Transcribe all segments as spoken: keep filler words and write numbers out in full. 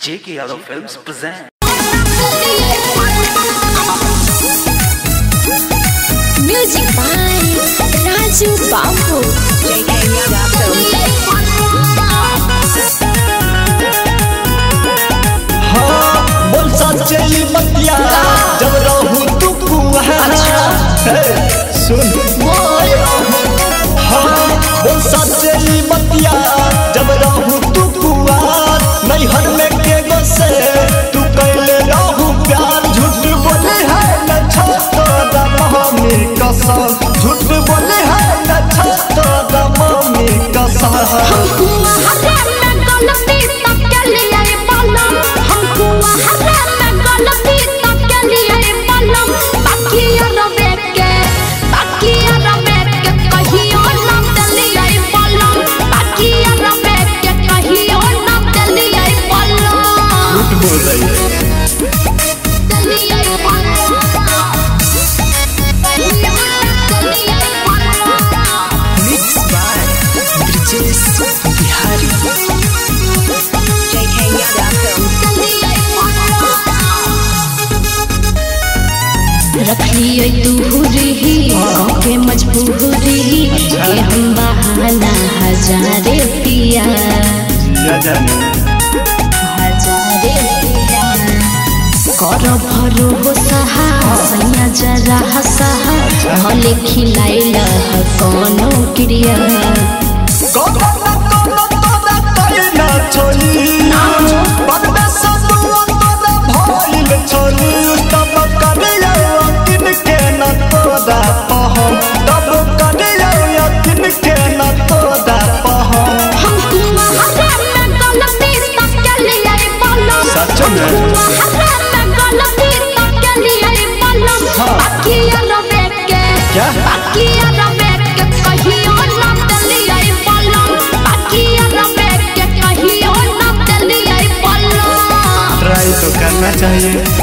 J K Yadav Films present. Music by Raju Babu. J K Yadav Films. हाँ बोल सच्ची बतिया जब रहू तू कुआं सुन बोल हाँ बोल सच्ची बतिया जब रहू तू कुआं नैहर में के बसे तू कैले रहू प्यार झूठ बोले है न छतो मम्मी कसम झूठ बोले है न छतो मम्मी कसम रखिए दूरी के मजबूरी के हम बहाना हजारे पिया हजारे पिया कर भरोसा सैया जरा सहा भले खिलाइल कोनो क्रिया ट्राई तो करना चाहिए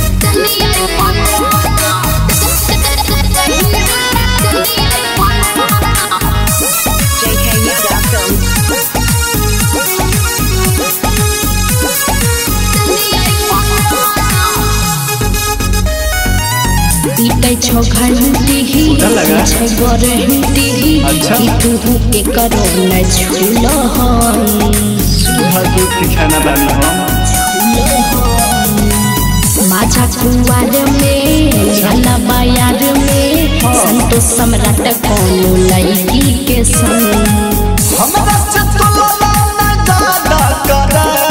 छो घंटी ही छे गरंटी ही तू के करो न झूलो हम सुहाग के खाना बानी हम माझा कुआर में चला बाजार में संतोष सम्राट कोनो लड़की के संग हमरा से तुलना न ज्यादा करे